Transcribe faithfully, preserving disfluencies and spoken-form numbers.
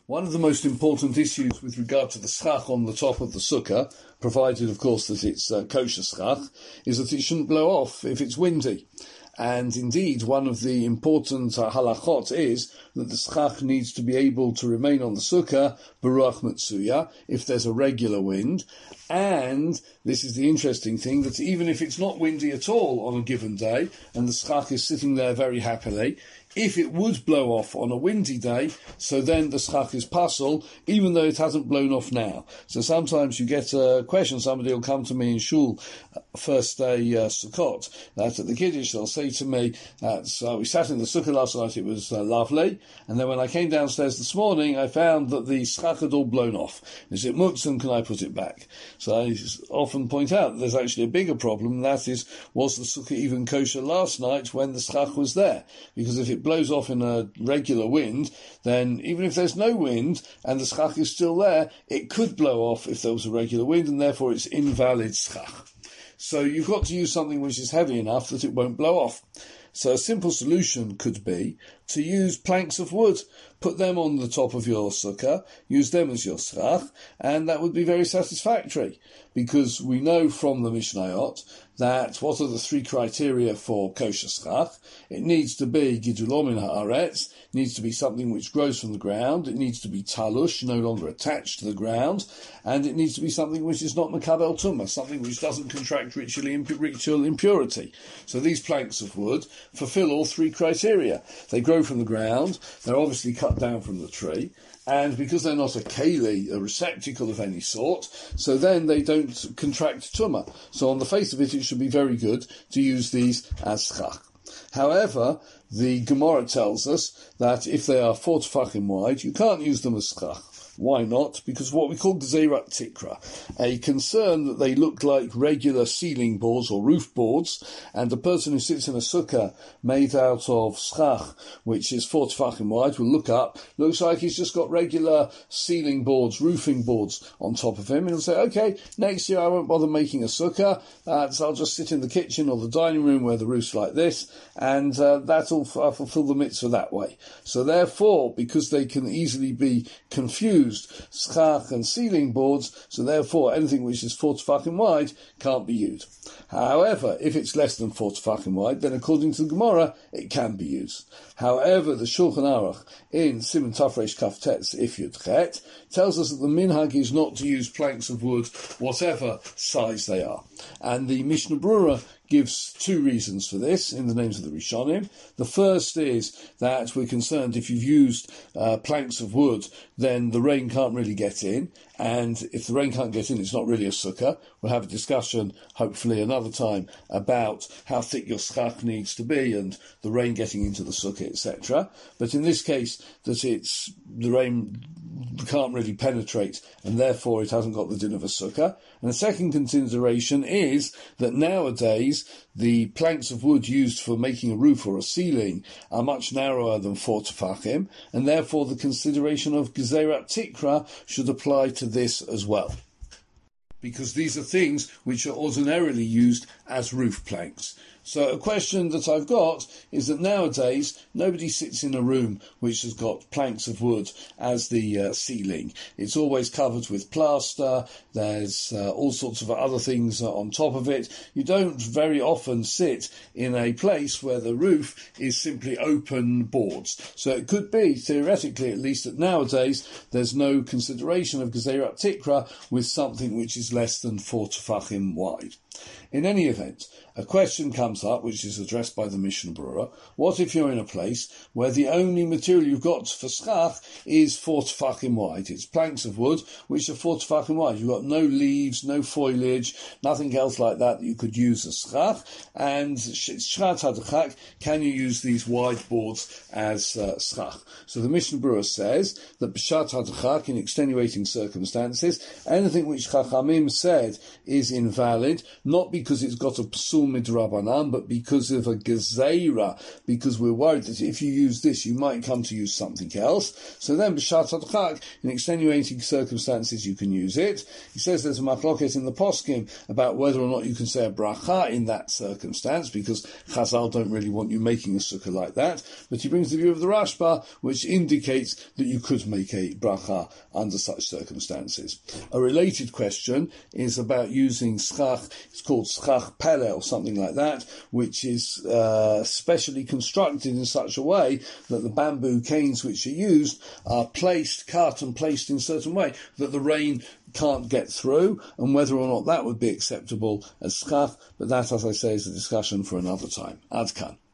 One of the most important issues with regard to the schach on the top of the sukkah, provided of course that it's uh, kosher schach, is that it shouldn't blow off if it's windy. And indeed, one of the important uh, halachot is that the schach needs to be able to remain on the sukkah, beruach metsuya, if there's a regular wind. And this is the interesting thing, that even if it's not windy at all on a given day, and the schach is sitting there very happily, if it would blow off on a windy day, so then the schach is pasul, even though it hasn't blown off now. So sometimes you get a question, somebody will come to me in shul, first day uh, Sukkot, that at the Kiddush they'll say to me, that so we sat in the sukkah last night, it was uh, lovely, and then when I came downstairs this morning, I found that the schach had all blown off. Is it muktzah, can I put it back? So I often point out that there's actually a bigger problem, and that is, was the sukkah even kosher last night when the schach was there? Because if it blows off in a regular wind, then even if there's no wind and the schach is still there, it could blow off if there was a regular wind, and therefore it's invalid schach. So you've got to use something which is heavy enough that it won't blow off. So a simple solution could be to use planks of wood. Put them on the top of your sukkah, use them as your schach, and that would be very satisfactory, because we know from the Mishnayot that what are the three criteria for kosher schach? It needs to be gidulo min haaretz, needs to be something which grows from the ground, it needs to be talush, no longer attached to the ground, and it needs to be something which is not makabel tumah, something which doesn't contract ritual impurity. So these planks of wood fulfill all three criteria. They grow from the ground, they're obviously cut down from the tree, and because they're not a keli, a receptacle of any sort, so then they don't contract tumah. So on the face of it, it should be very good to use these as schach. However, the Gemara tells us that if they are four tefachim wide, you can't use them as schach. Why not? Because what we call gzeirat tikra, a concern that they look like regular ceiling boards or roof boards, and a person who sits in a sukkah made out of schach, which is four tefachim wide, will look up, looks like he's just got regular ceiling boards, roofing boards on top of him, and he'll say, okay, next year I won't bother making a sukkah, uh, so I'll just sit in the kitchen or the dining room where the roof's like this, and uh, that'll f- fulfill the mitzvah that way. So therefore, because they can easily be confused, schach and ceiling boards, so therefore anything which is four tefachim wide can't be used. However, if it's less than four tefachim wide, then according to the Gemara, it can be used. However, the Shulchan Aruch in Siman Tafresh Kaftetz If Yud Chet tells us that the minhag is not to use planks of wood, whatever size they are. And the Mishnah Brura gives two reasons for this in the names of the Rishonim. The first is that we're concerned if you've used uh, planks of wood, then the rain can't really get in, and if the rain can't get in, it's not really a sukkah. We'll have a discussion, hopefully another time, about how thick your schach needs to be and the rain getting into the sukkah, et cetera. But in this case, that it's the rain can't really penetrate, and therefore it hasn't got the din of a sukkah. And the second consideration is that nowadays the planks of wood used for making a roof or a ceiling are much narrower than four tefachim, and therefore the consideration of gzeirat tikra should apply to this as well, because these are things which are ordinarily used as roof planks. So a question that I've got is that nowadays nobody sits in a room which has got planks of wood as the uh, ceiling. It's always covered with plaster. There's uh, all sorts of other things uh, on top of it. You don't very often sit in a place where the roof is simply open boards. So it could be, theoretically at least, that nowadays there's no consideration of gzeirat tikra with something which is less than four tefachim wide. In any event, a question comes up which is addressed by the Mishnah Brura. What if you're in a place where the only material you've got for schach is four tefachim wide? It's planks of wood which are four tefachim wide. You've got no leaves, no foliage, nothing else like that that you could use as schach. And shchat hadachak, can you use these wide boards as uh, schach? So the Mishnah Brura says that b'shat hadachak, in extenuating circumstances, anything which Chachamim said is invalid not because it's got a psul midrabanan, but because of a gezeira, because we're worried that if you use this, you might come to use something else. So then, b'shat adchak, in extenuating circumstances, you can use it. He says there's a machloket in the poskim about whether or not you can say a bracha in that circumstance, because Chazal don't really want you making a sukkah like that. But he brings the view of the Rashba, which indicates that you could make a bracha under such circumstances. A related question is about using schach, it's called schach pele or something like that, which is uh, specially constructed in such a way that the bamboo canes which are used are placed, cut and placed in a certain way that the rain can't get through, and whether or not that would be acceptable as schach, but that, as I say, is a discussion for another time. Ad kan.